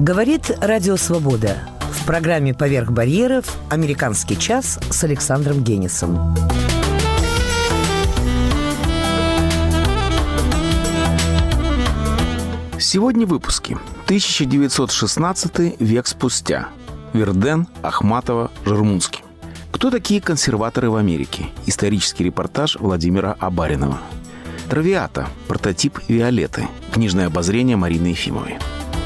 Говорит Радио Свобода. В программе «Поверх барьеров» «Американский час» с Александром Генисом. Сегодня в выпуске. 1916 век спустя. Верден, Ахматова, Жермунский. Кто такие консерваторы в Америке? Исторический репортаж Владимира Абаринова. Травиата. Прототип Виолетты. Книжное обозрение Марины Ефимовой.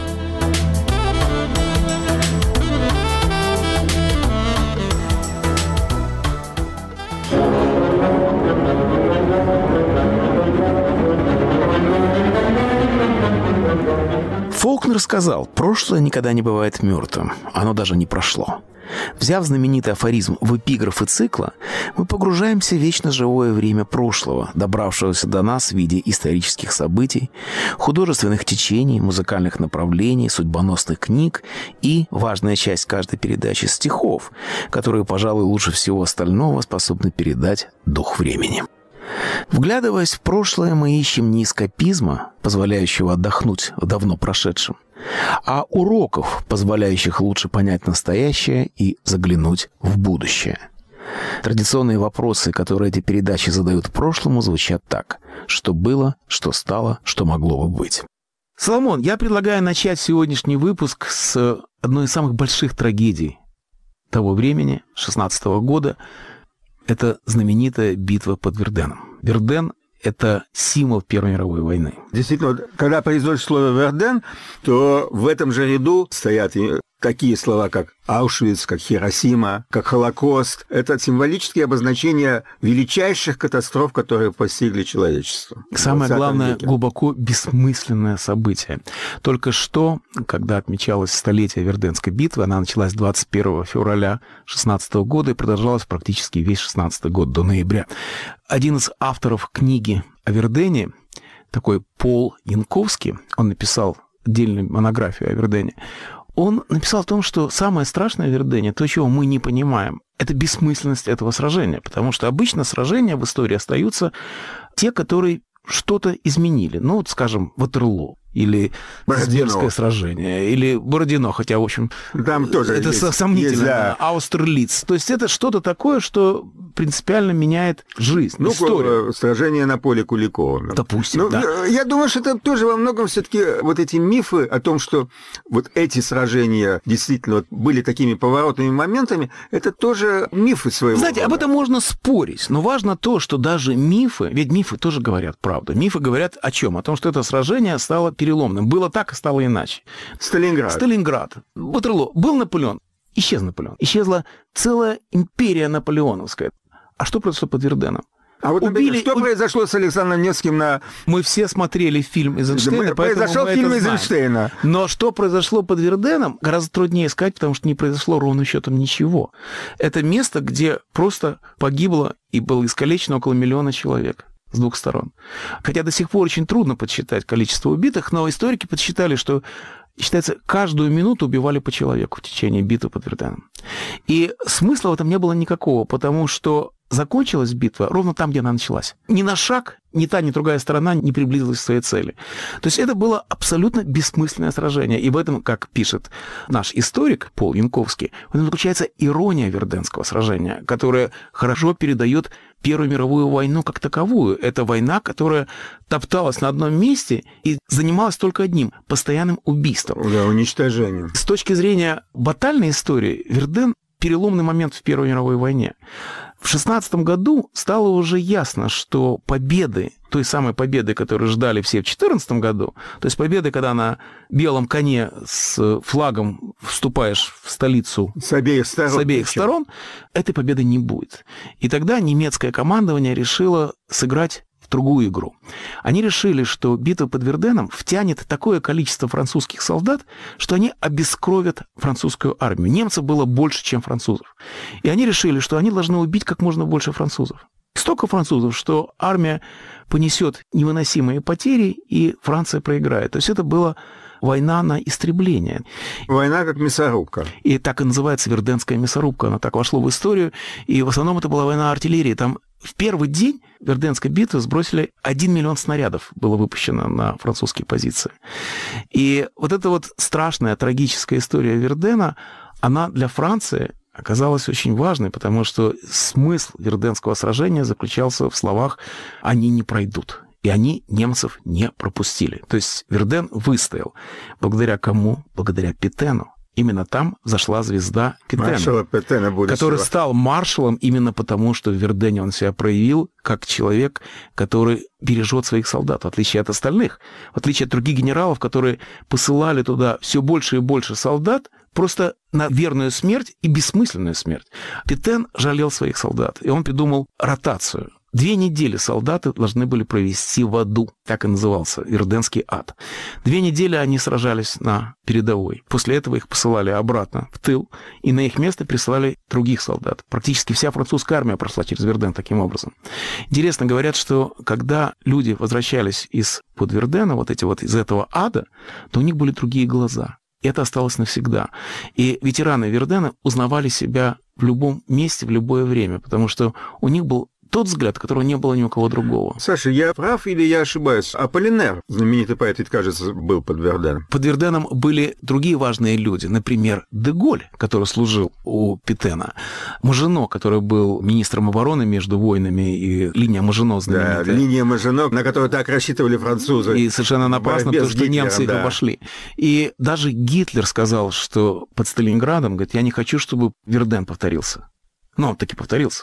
Фолкнер сказал, прошлое никогда не бывает мертвым, оно даже не прошло. Взяв знаменитый афоризм в эпиграфы цикла, мы погружаемся в вечно живое время прошлого, добравшегося до нас в виде исторических событий, художественных течений, музыкальных направлений, судьбоносных книг и, важная часть каждой передачи, стихов, которые, пожалуй, лучше всего остального способны передать дух времени. Вглядываясь в прошлое, мы ищем не эскапизма, позволяющего отдохнуть в давно прошедшем, а уроков, позволяющих лучше понять настоящее и заглянуть в будущее. Традиционные вопросы, которые эти передачи задают прошлому, звучат так: что было, что стало, что могло бы быть. Соломон, я предлагаю начать сегодняшний выпуск с одной из самых больших трагедий того времени, 16-го года. Это знаменитая битва под Верденом. Верден – это символ Первой мировой войны. Действительно, когда произносит слово «Верден», то в этом же ряду стоят такие слова, как Аушвиц, как Хиросима, как Холокост. Это символические обозначения величайших катастроф, которые постигли человечество. Самое главное, глубоко бессмысленное событие. Только что, когда отмечалось столетие Верденской битвы, она началась 21 февраля 16 года и продолжалась практически весь 16 год, до ноября. Один из авторов книги о Вердене, такой Пол Янковский, он написал отдельную монографию о Вердене, он написал о том, что самое страшное в Вердене, то, чего мы не понимаем, это бессмысленность этого сражения, потому что обычно сражения в истории остаются те, которые что-то изменили. Ну, вот, скажем, Ватерлоо, или Сберское сражение, или Бородино, хотя, в общем, там тоже это есть, сомнительно, да. Аустерлиц. То есть это что-то такое, что принципиально меняет жизнь, историю. Сражение на поле Куликова. Допустим, да. Я думаю, что это тоже во многом все-таки вот эти мифы о том, что вот эти сражения действительно были такими поворотными моментами, это тоже мифы своего Знаете, рода. об этом можно спорить, но важно то, что даже мифы, ведь мифы тоже говорят правду. Мифы говорят о чем? О том, что это сражение стало переломным. Было так, а стало иначе. Сталинград. Ватерлоо. Был Наполеон. Исчез Наполеон. Исчезла целая империя наполеоновская. А что произошло под Верденом? А вот, например, что произошло с Александром Невским на... Мы все смотрели фильм Эйзенштейна, произошел фильм Эйзенштейна. Но что произошло под Верденом, гораздо труднее искать, потому что не произошло ровным счетом ничего. Это место, где просто погибло и было искалечено около 1 миллиона человек с двух сторон. Хотя до сих пор очень трудно подсчитать количество убитых, но историки подсчитали, что, считается, каждую минуту убивали по человеку в течение битвы под Верденом. И смысла в этом не было никакого, потому что закончилась битва ровно там, где она началась. Ни на шаг ни та, ни другая сторона не приблизилась к своей цели. То есть это было абсолютно бессмысленное сражение. И в этом, как пишет наш историк Пол Янковский, в этом заключается ирония Верденского сражения, которая хорошо передает Первую мировую войну как таковую. Это война, которая топталась на одном месте и занималась только одним – постоянным убийством. Да, уничтожением. С точки зрения батальной истории, Верден – переломный момент в Первой мировой войне. В 16 году стало уже ясно, что победы, той самой победы, которую ждали все в 14 году, то есть победы, когда на белом коне с флагом вступаешь в столицу с обеих сторон, этой победы не будет. И тогда немецкое командование решило сыграть в другую игру. Они решили, что битва под Верденом втянет такое количество французских солдат, что они обескровят французскую армию. Немцев было больше, чем французов. И они решили, что они должны убить как можно больше французов. Столько французов, что армия понесет невыносимые потери, и Франция проиграет. То есть это была война на истребление. Война как мясорубка. И так и называется Верденская мясорубка. Она так вошла в историю. И в основном это была война артиллерии. Там в первый день Верденской битвы сбросили 1 миллион снарядов, было выпущено на французские позиции. И вот эта вот страшная, трагическая история Вердена, она для Франции оказалась очень важной, потому что смысл Верденского сражения заключался в словах «они не пройдут». И они немцев не пропустили. То есть Верден выстоял. Благодаря кому? Благодаря Петену. Именно там зашла звезда Петена, который стал маршалом именно потому, что в Вердене он себя проявил как человек, который бережет своих солдат, в отличие от остальных. В отличие от других генералов, которые посылали туда все больше и больше солдат, просто на верную смерть и бессмысленную смерть. Петен жалел своих солдат, и он придумал ротацию. 2 недели солдаты должны были провести в аду, так и назывался Верденский ад. 2 недели они сражались на передовой. После этого их посылали обратно в тыл, и на их место прислали других солдат. Практически вся французская армия прошла через Верден таким образом. Интересно, говорят, что когда люди возвращались из-под Вердена, вот эти вот из этого ада, то у них были другие глаза. Это осталось навсегда. И ветераны Вердена узнавали себя в любом месте, в любое время, потому что у них был тот взгляд, которого не было ни у кого другого. Саша, я прав или я ошибаюсь? Аполлинер, знаменитый поэт, ведь, кажется, был под Верденом. Под Верденом были другие важные люди. Например, де Голь, который служил у Петена. Мажино, который был министром обороны между войнами, и линия Мажино знаменитая. Да, линия Мажино, на которую так рассчитывали французы. И совершенно напрасно, потому что немцы их обошли. И даже Гитлер сказал, что под Сталинградом, говорит, я не хочу, чтобы Верден повторился. Но он таки повторился.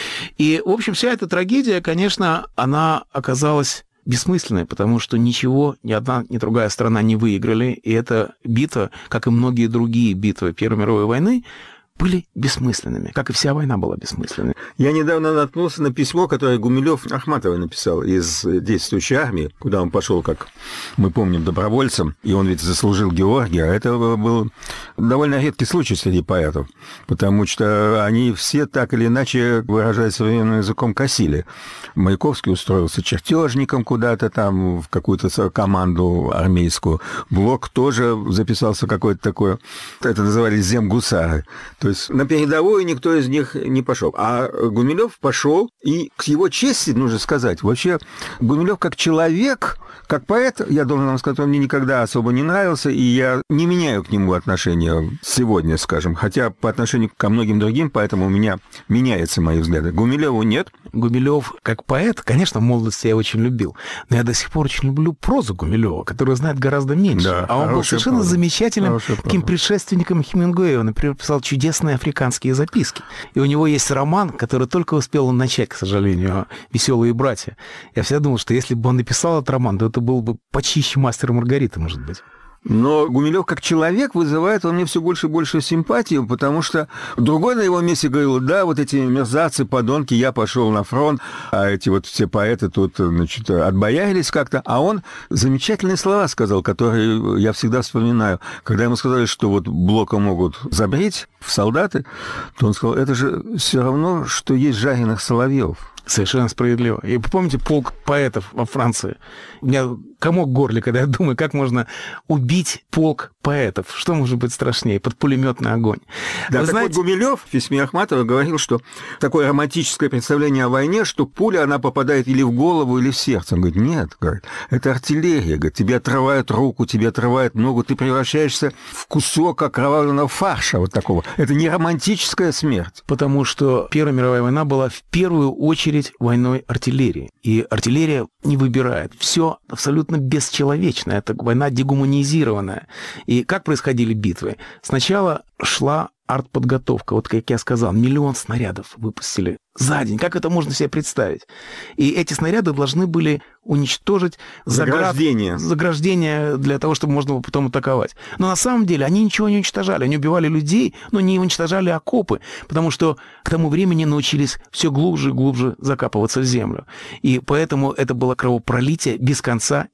И, в общем, вся эта трагедия, конечно, она оказалась бессмысленной, потому что ничего ни одна, ни другая страна не выиграли. И эта битва, как и многие другие битвы Первой мировой войны, были бессмысленными, как и вся война была бессмысленной. Я недавно наткнулся на письмо, которое Гумилёв Ахматовой написал из действующей армии, куда он пошел, как мы помним, добровольцем, и он ведь заслужил Георгия. Это был довольно редкий случай среди поэтов, потому что они все так или иначе, выражаясь современным языком, косили. Маяковский устроился чертежником куда-то там, в какую-то команду армейскую. Блок тоже записался какой-то такой, это назывались земгусары. То есть на передовую никто из них не пошел. А Гумилёв пошел, и к его чести, нужно сказать, вообще Гумилёв как человек, как поэт, я должен вам сказать, он мне никогда особо не нравился, и я не меняю к нему отношения сегодня, скажем, хотя по отношению ко многим другим поэтому у меня меняются мои взгляды. Гумилёву нет. Гумилёв как поэт, конечно, в молодости я очень любил, но я до сих пор очень люблю прозу Гумилёва, которую знает гораздо меньше. Да, а он был совершенно замечательным таким предшественником Хемингуэя. Он, например, писал чудесные африканские записки. И у него есть роман, который только успел он начать, к сожалению, «Веселые братья». Я всегда думал, что если бы он написал этот роман, то это был бы почище «Мастера и Маргариты», может быть. Но Гумилёв как человек вызывает во мне все больше и больше симпатию, потому что другой на его месте говорил, да, вот эти мерзавцы, подонки, я пошел на фронт, а эти вот все поэты тут, значит, отбоярились как-то. А он замечательные слова сказал, которые я всегда вспоминаю. Когда ему сказали, что вот Блока могут забрить в солдаты, то он сказал, это же все равно, что есть жареных соловьев. Совершенно справедливо. И помните полк поэтов во Франции? У меня комок в горле, когда я думаю, как можно убить полк поэтов. Что может быть страшнее? Под пулеметный огонь. Да, вы знаете... вот Гумилёв в письме Ахматова говорил, что такое романтическое представление о войне, что пуля, она попадает или в голову, или в сердце. Он говорит, нет, говорит, это артиллерия. Говорит, тебе отрывают руку, тебе отрывают ногу, ты превращаешься в кусок окровавленного фарша вот такого. Это не романтическая смерть. Потому что Первая мировая война была в первую очередь войной артиллерии. И артиллерия не выбирает. Все абсолютно бесчеловечно. Это война дегуманизированная. И как происходили битвы? Сначала шла артподготовка. Вот как я сказал, 1 миллион снарядов выпустили за день. Как это можно себе представить? И эти снаряды должны были уничтожить заграждение для того, чтобы можно было потом атаковать. Но на самом деле они ничего не уничтожали. Они убивали людей, но не уничтожали окопы, потому что к тому времени научились все глубже и глубже закапываться в землю. И поэтому это было кровопролитие без конца и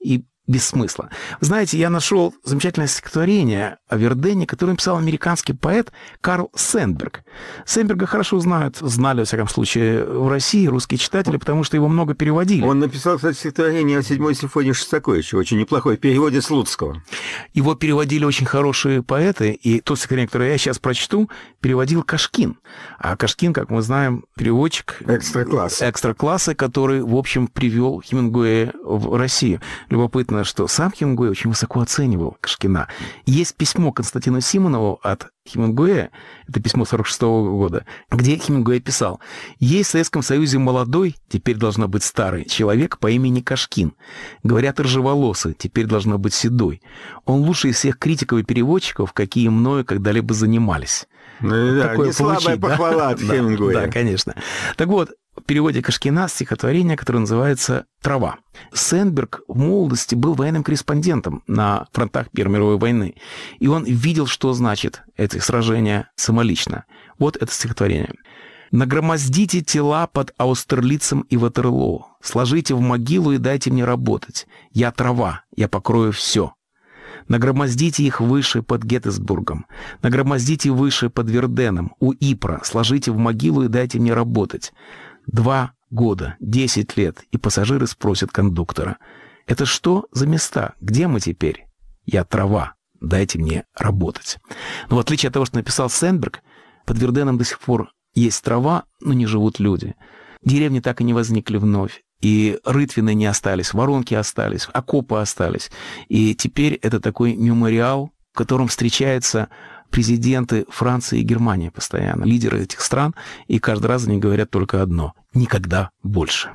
без смысла. Знаете, я нашел замечательное стихотворение о Вердене, которое написал американский поэт Карл Сенберг. Сенберга хорошо знали, во всяком случае, в России русские читатели, потому что его много переводили. Он написал, кстати, стихотворение о 7-й симфонии Шостаковича, очень неплохое, в переводе Слуцкого. Его переводили очень хорошие поэты, и то стихотворение, которое я сейчас прочту, переводил Кашкин. А Кашкин, как мы знаем, переводчик экстра-класса, который, в общем, привел Хемингуэя в Россию. Любопытно, что сам Хемингуэй очень высоко оценивал Кашкина. Есть письмо Константину Симонову от Хемингуэя, это письмо 46-го года, где Хемингуэй писал: «Есть в Советском Союзе молодой, теперь должно быть старый, человек по имени Кашкин. Говорят, рыжеволосый, теперь должно быть седой. Он лучший из всех критиков и переводчиков, какие мною когда-либо занимались». Ну, да, не слабая похвала от Хемингуэя. Да, конечно. Так вот, в переводе Кашкина стихотворение, которое называется «Трава». Сенберг в молодости был военным корреспондентом на фронтах Первой мировой войны, и он видел, что значит эти сражения самолично. Вот это стихотворение. «Нагромоздите тела под Аустерлицем и Ватерлоо, сложите в могилу и дайте мне работать. Я трава, я покрою все. Нагромоздите их выше под Геттисбургом, нагромоздите выше под Верденом, у Ипра, сложите в могилу и дайте мне работать. 2 года, 10 лет, и пассажиры спросят кондуктора: это что за места? Где мы теперь? Я трава, дайте мне работать». Но в отличие от того, что написал Сенберг, под Верденом до сих пор есть трава, но не живут люди. Деревни так и не возникли вновь. И рытвины не остались, воронки остались, окопы остались. И теперь это такой мемориал, в котором встречаются президенты Франции и Германии постоянно, лидеры этих стран, и каждый раз они говорят только одно: никогда больше.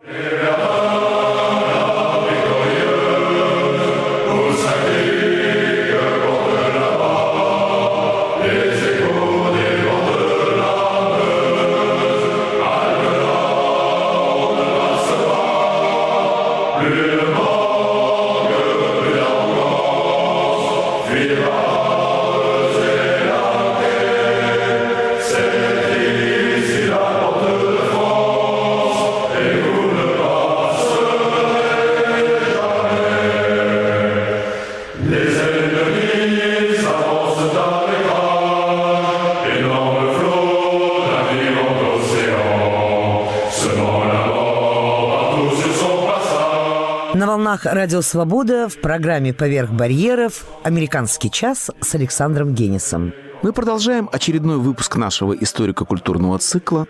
На волнах Радио Свобода в программе «Поверх барьеров» «Американский час» с Александром Генисом. Мы продолжаем очередной выпуск нашего историко-культурного цикла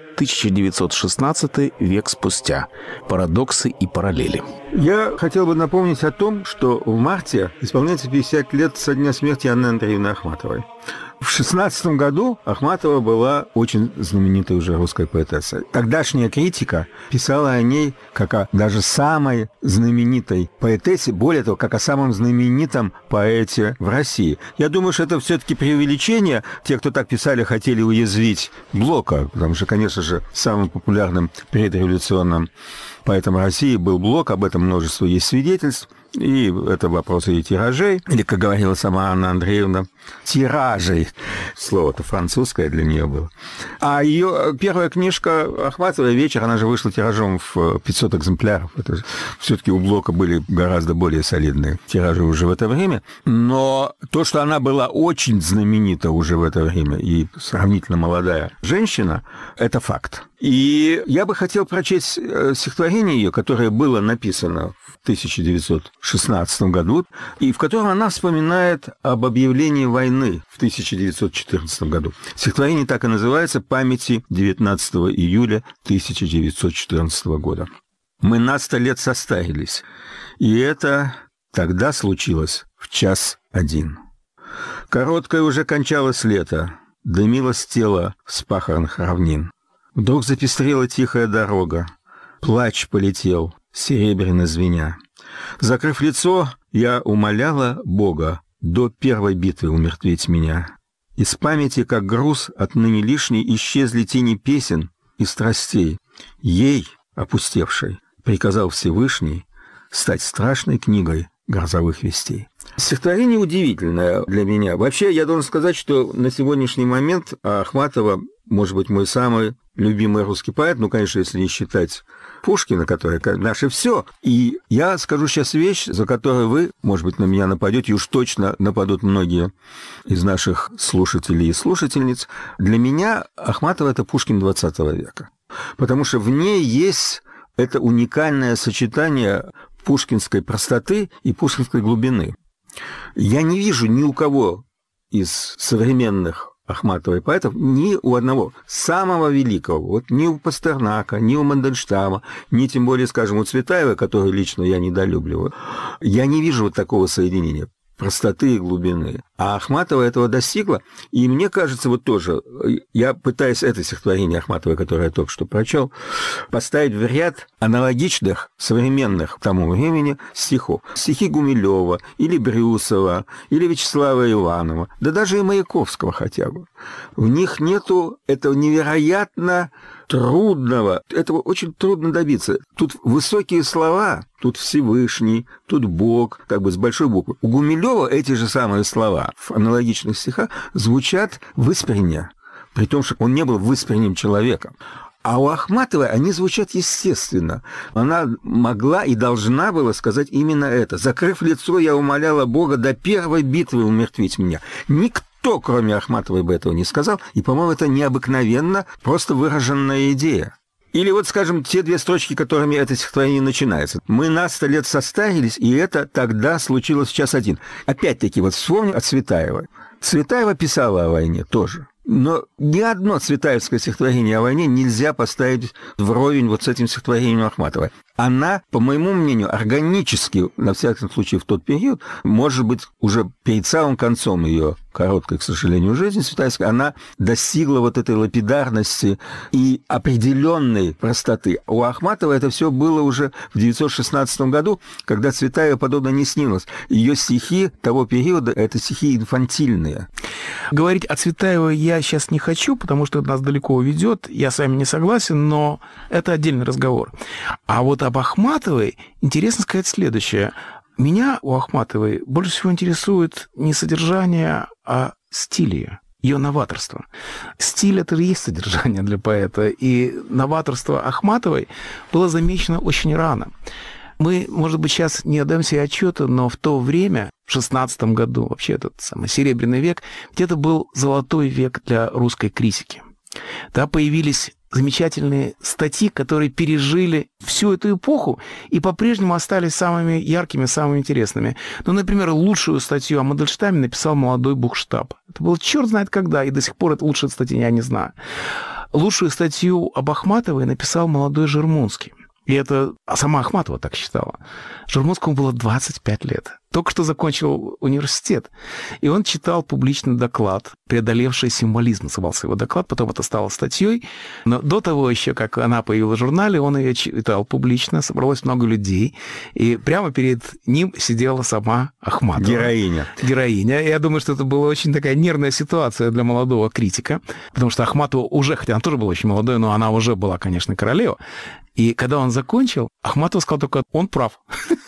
«1916 век спустя. Парадоксы и параллели». Я хотел бы напомнить о том, что в марте исполняется 50 лет со дня смерти Анны Андреевны Ахматовой. В 16 году Ахматова была очень знаменитой уже русской поэтессой. Тогдашняя критика писала о ней как о даже самой знаменитой поэтессе, более того, как о самом знаменитом поэте в России. Я думаю, что это все-таки преувеличение. Те, кто так писали, хотели уязвить Блока, потому что, конечно же, самым популярным предреволюционным поэтом России был Блок, об этом множество есть свидетельств. И это вопросы и тиражей, или, как говорила сама Анна Андреевна, тиражей. Слово-то французское для нее было. А ее первая книжка Ахматовой «Вечер», она же вышла тиражом в 500 экземпляров. Это все-таки у Блока были гораздо более солидные тиражи уже в это время. Но то, что она была очень знаменита уже в это время и сравнительно молодая женщина, это факт. И я бы хотел прочесть стихотворение ее, которое было написано в 1916 году, и в котором она вспоминает об объявлении войны в 1914 году. Стихотворение так и называется «Памяти 19 июля 1914 года». «Мы на 100 лет состарились, и это тогда случилось в 1:01. Короткое уже кончалось лето, дымилось тело с пахарных равнин. Вдруг запестрела тихая дорога, плач полетел, серебряно звеня. Закрыв лицо, я умоляла Бога до первой битвы умертвить меня. Из памяти, как груз, отныне лишней исчезли тени песен и страстей. Ей, опустевшей, приказал Всевышний стать страшной книгой грозовых вестей». Стихотворение удивительное для меня. Вообще, я должен сказать, что на сегодняшний момент Ахматова может быть, мой самый любимый русский поэт, ну, конечно, если не считать Пушкина, который наше все. И я скажу сейчас вещь, за которую вы, может быть, на меня нападете, и уж точно нападут многие из наших слушателей и слушательниц. Для меня Ахматова – это Пушкин 20 века, потому что в ней есть это уникальное сочетание пушкинской простоты и пушкинской глубины. Я не вижу ни у кого из современных Ахматовой поэтов, ни у одного самого великого, вот ни у Пастернака, ни у Мандельштама, ни тем более, скажем, у Цветаева, которую лично я недолюбливаю, я не вижу вот такого соединения простоты и глубины. А Ахматова этого достигла, и мне кажется, вот тоже, я пытаюсь это стихотворение Ахматовой, которое я только что прочел, поставить в ряд аналогичных, современных к тому времени стихов. Стихи Гумилева, или Брюсова, или Вячеслава Иванова, да даже и Маяковского хотя бы. В них нету этого невероятно трудного, этого очень трудно добиться. Тут высокие слова, тут Всевышний, тут Бог, как бы с большой буквы. У Гумилева эти же самые слова в аналогичных стихах звучат выспренне, при том, что он не был выспренним человеком. А у Ахматовой они звучат естественно. Она могла и должна была сказать именно это. «Закрыв лицо, я умоляла Бога до первой битвы умертвить меня». Никто, кроме Ахматовой, бы этого не сказал. И, по-моему, это необыкновенно просто выраженная идея. Или вот, скажем, те две строчки, которыми это стихотворение начинается. «Мы на 100 лет состарились, и это тогда случилось в час один». Опять-таки, вот вспомню о Цветаевой. Цветаева писала о войне тоже. Но ни одно цветаевское стихотворение о войне нельзя поставить вровень вот с этим стихотворением Ахматовой. Она, по моему мнению, органически, на всяком случае в тот период, может быть, уже перед самым концом ее короткой, к сожалению, жизни цветаевской, она достигла вот этой лапидарности и определенной простоты. У Ахматовой это все было уже в 1916 году, когда Цветаева подобно не снилось. Ее стихи того периода – это стихи инфантильные. Говорить о Цветаевой я сейчас не хочу, потому что это нас далеко уведет. Я с вами не согласен, но это отдельный разговор. А вот об Ахматовой интересно сказать следующее. Меня у Ахматовой больше всего интересует не содержание, а стиль ее новаторство. Стиль – это же есть содержание для поэта, и новаторство Ахматовой было замечено очень рано. Мы, может быть, сейчас не отдаем себе отчета, но в то время, в 16 году, вообще этот самый Серебряный век, где-то был золотой век для русской критики. Да, появились замечательные статьи, которые пережили всю эту эпоху и по-прежнему остались самыми яркими, самыми интересными. Ну, например, лучшую статью о Мандельштаме написал молодой Бухштаб. Это было черт знает когда, и до сих пор это лучшая статья, я не знаю. Лучшую статью об Ахматовой написал молодой Жермунский. И это сама Ахматова так считала. Жермунскому было 25 лет. Только что закончил университет. И он читал публичный доклад, преодолевший символизм, назывался его доклад, потом это стало статьей. Но до того еще, как она появилась в журнале, он ее читал публично, собралось много людей, и прямо перед ним сидела сама Ахматова. Героиня. Я думаю, что это была очень такая нервная ситуация для молодого критика, потому что Ахматова уже, хотя она тоже была очень молодой, но она уже была, конечно, королева. И когда он закончил, Ахматова сказал только: он прав.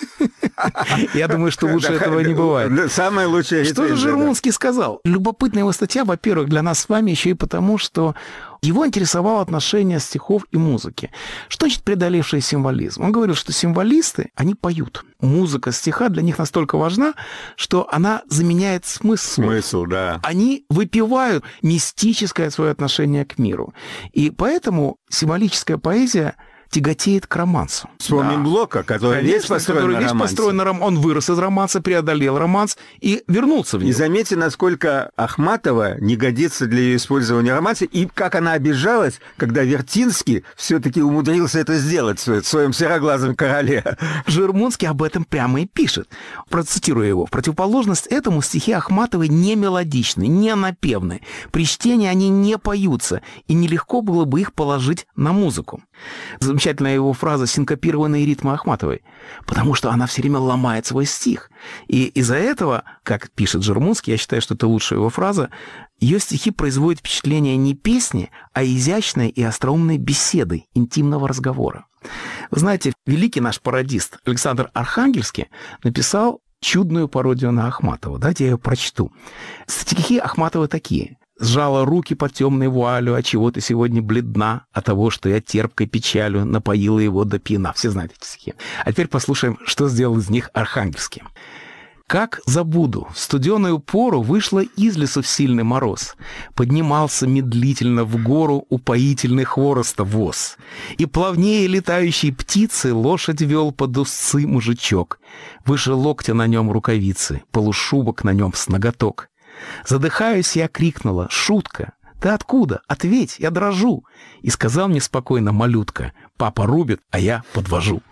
Я думаю, что лучше этого не бывает. Самое лучшее. Что же Жермунский сказал? Любопытная его статья, во-первых, для нас с вами еще и потому, что его интересовало отношение стихов и музыки. Что значит преодолевший символизм? Он говорил, что символисты, они поют. Музыка стиха для них настолько важна, что она заменяет смысл. Смысл, да. Они выпивают мистическое свое отношение к миру. И поэтому символическая поэзия тяготеет к романсу. Вспомним Блока, который весь построен на романсе. Он вырос из романса, преодолел романс и вернулся в него. И заметьте, насколько Ахматова не годится для ее использования романса, и как она обижалась, когда Вертинский все-таки умудрился это сделать в своем сероглазом короле. Жермунский об этом прямо и пишет. Процитирую его. В противоположность этому стихи Ахматовой не мелодичны, не напевны. При чтении они не поются, и нелегко было бы их положить на музыку. Замечательная его фраза «синкопированные ритмы Ахматовой», потому что она все время ломает свой стих. И из-за этого, как пишет Жермунский, я считаю, что это лучшая его фраза, ее стихи производят впечатление не песни, а изящной и остроумной беседы, интимного разговора. Вы знаете, великий наш пародист Александр Архангельский написал чудную пародию на Ахматову. Давайте я ее прочту. Стихи Ахматовой такие. сжала руки под темной вуалью, а чего ты сегодня бледна, от того, что я терпкой печалью напоила его до пьяна. Все знают эти стихи. А теперь послушаем, что сделал из них Архангельский. Как забуду, в студеную пору вышла из лесу в сильный мороз. Поднимался медлительно в гору упоительный хвороста воз. И плавнее летающей птицы лошадь вел под узцы мужичок. Выше локтя на нем рукавицы, полушубок на нем с ноготок. Задыхаюсь, я крикнула: «Шутка! Ты откуда? Ответь, я дрожу!» И сказал мне спокойно малютка: «Папа рубит, а я подвожу».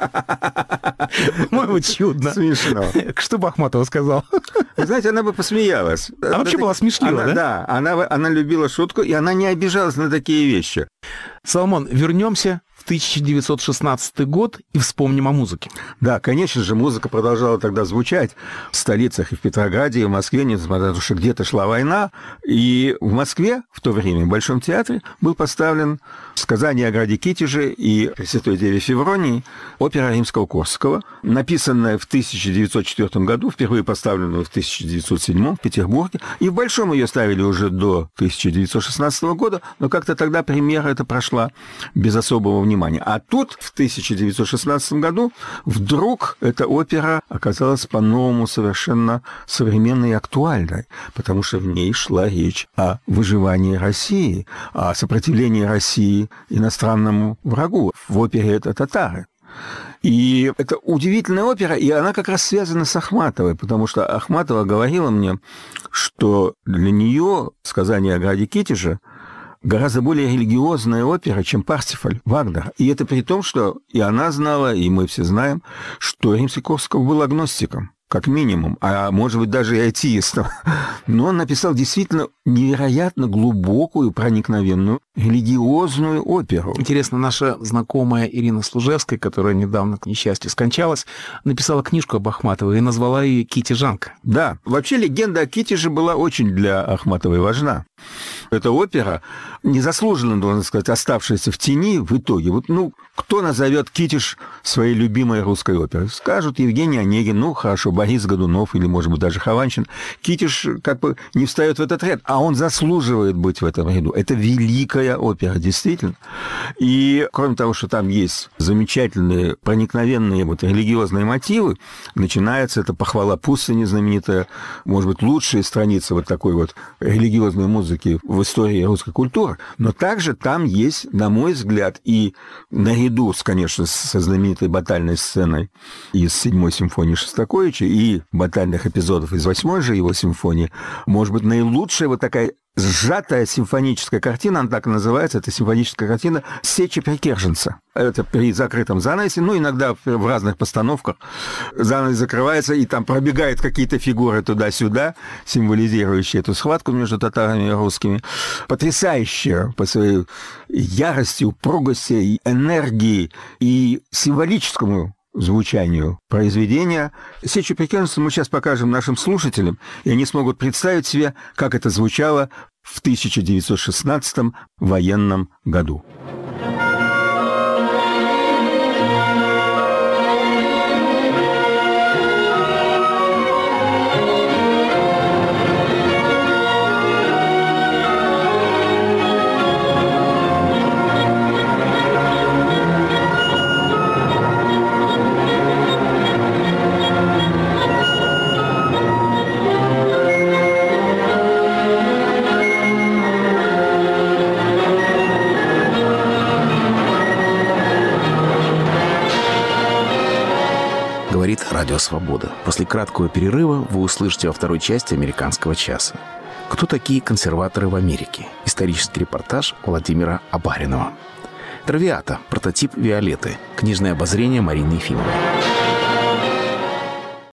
По-моему, чудно. Смешно. Что бы Ахматова сказал? Вы знаете, она бы посмеялась. Она вообще была смешлива, да? Да, она любила шутку, и она не обижалась на такие вещи. Соломон, вернемся в 1916 год и вспомним о музыке. Да, конечно же, музыка продолжала тогда звучать в столицах и в Петрограде, и в Москве, несмотря на то, что где-то шла война. И в Москве в то время в Большом театре был поставлен «Сказание о граде Китеже» и «Пресвятой Деве Февронии» опера Римского-Корсакова, написанная в 1904 году, впервые поставленную в 1907 в Петербурге. И в Большом ее ставили уже до 1916 года, но как-то тогда премьера эта прошла без особого внимания. А тут, в 1916 году, вдруг эта опера оказалась по-новому совершенно современной и актуальной, потому что в ней шла речь о выживании России, о сопротивлении России иностранному врагу. В опере это татары. И это удивительная опера, и она как раз связана с Ахматовой, потому что Ахматова говорила мне, что для нее «Сказание о граде Китеже» гораздо более религиозная опера, чем «Парсифаль» Вагнера. И это при том, что и она знала, и мы все знаем, что Римский-Корсаков был агностиком, как минимум, а может быть даже и атеистом. Но он написал действительно невероятно глубокую, проникновенную религиозную оперу. Интересно, наша знакомая Ирина Служевская, которая недавно, к несчастью, скончалась, написала книжку об Ахматовой и назвала ее «Китежанка». Да, вообще легенда о Китеже была очень для Ахматовой важна. Эта опера, незаслуженно, должен сказать, оставшаяся в тени в итоге. Вот, кто назовет Китеж своей любимой русской оперой? Скажут Евгений Онегин, хорошо, Борис Годунов или, может быть, даже Хованчин. Китеж как бы не встает в этот ряд, а он заслуживает быть в этом ряду. Это великая опера, действительно. И кроме того, что там есть замечательные, проникновенные религиозные мотивы, начинается эта похвала пустыни знаменитая, может быть, лучшая страница вот такой вот религиозной музыки в истории русской культуры. Но также там есть, на мой взгляд, и наряду, конечно, со знаменитой батальной сценой из 7-й симфонии Шостаковича и батальных эпизодов из 8-й же его симфонии, может быть, наилучшая вот такая сжатая симфоническая картина, она так и называется, это симфоническая картина «Сечи Прикерженца». Это при закрытом занавесе, иногда в разных постановках занавес закрывается, и там пробегают какие-то фигуры туда-сюда, символизирующие эту схватку между татарами и русскими. Потрясающая по своей ярости, упругости, энергии и символическому звучанию произведения. «Сечу Прикерженца» мы сейчас покажем нашим слушателям, и они смогут представить себе, как это звучало в 1916 военном году. Говорит Радио Свобода. После краткого перерыва вы услышите во второй части «Американского часа». Кто такие консерваторы в Америке? Исторический репортаж Владимира Абаринова. «Травиата. Прототип Виолетты». Книжное обозрение Марины Ефимовой.